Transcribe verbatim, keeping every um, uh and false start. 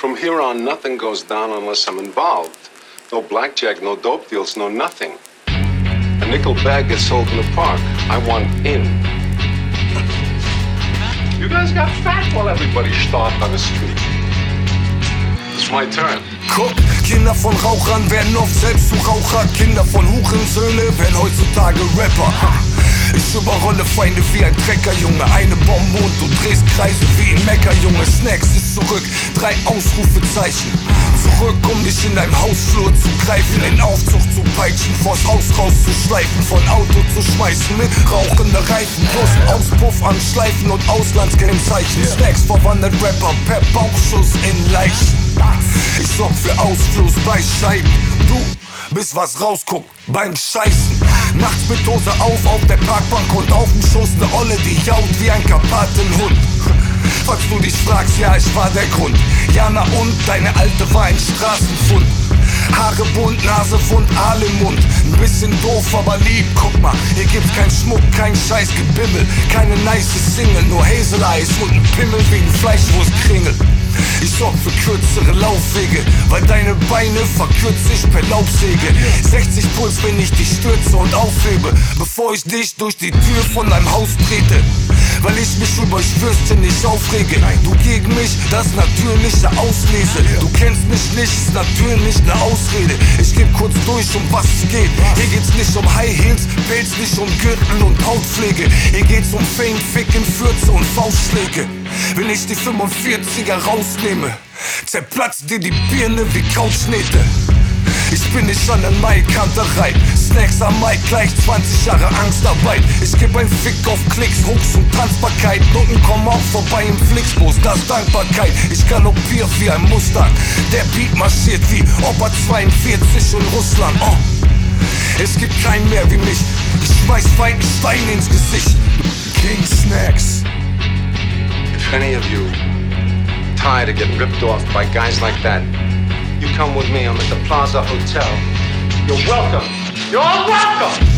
From here on, nothing goes down unless I'm involved. No blackjack, no dope deals, no nothing. A nickel bag gets sold in the park. I want in. You guys got fat while everybody starved on the street. It's my turn. Guck, Kinder von Rauchern werden oft selbst zu Raucher. Kinder von Hurensöhne werden heutzutage Rapper. Ich überrolle Feinde wie ein Trecker, Junge. Eine Bombe und du drehst Kreise wie ein Mecker, Junge. Snacks ist zurück, drei Ausrufezeichen. Zurück, um dich in deinem Hausflur zu greifen, den Aufzug zu peitschen, vors Haus rauszuschleifen, von Auto zu schmeißen mit rauchende Reifen, plus Auspuff an Schleifen und Auslandskennzeichen. Snacks verwandelt Rapper per Bauchschuss in Leichen. Ich sorg für Ausfluss bei Scheiben. Du bis was rausguckt beim Scheißen. Nachts mit Hose auf auf der Parkbank und auf dem Schoß ne Olle, die jault wie ein Karpatenhund. Falls du dich fragst, ja, ich war der Grund. Jana und deine Alte war ein Straßenfund. Haare bunt, Nase wund, Aal im Mund. Ein bisschen doof, aber lieb, guck mal. Hier gibt's kein Schmuck, kein scheiß Gebimmel. Keine nice Single, nur Häseleis und ein Pimmel wegen Fleischwurstkringel. Ich sorg für kürzere Laufwege, weil deine Beine verkürzt sich per Laubsäge. sechzig Puls, wenn ich dich stürze und aufhebe, bevor ich dich durch die Tür von deinem Haus trete. Weil ich mich über Würstchen nicht aufrege. Du gegen mich, das natürliche Auslese. Du kennst mich nicht, ist natürlich ne Ausrede. Ich geb kurz durch, um was es geht. Hier geht's nicht um High Heels, Bells nicht um Gürtel und Hautpflege. Hier geht's um Fame, Ficken, Fürze und Faustschläge. Wenn ich die fünfundvierziger rausnehme, zerplatzt dir die Birne wie Couchnähte. Ich bin nicht an der Maikanterei. Snacks am Mai, gleich zwanzig Jahre Angstarbeit. Ich geb ein Fick auf Klicks, Hooks und Tanzbarkeit. Noten kommen auch vorbei im Flixbus, das ist Dankbarkeit. Ich galoppier wie ein Mustang. Der Beat marschiert wie Opa zweiundvierzig in Russland. Oh. Es gibt keinen mehr wie mich. Ich schmeiß Feinden Stein ins Gesicht. King Snacks. If any of you tired of getting ripped off by guys like that, you come with me. I'm at the Plaza Hotel. You're welcome. You're all welcome.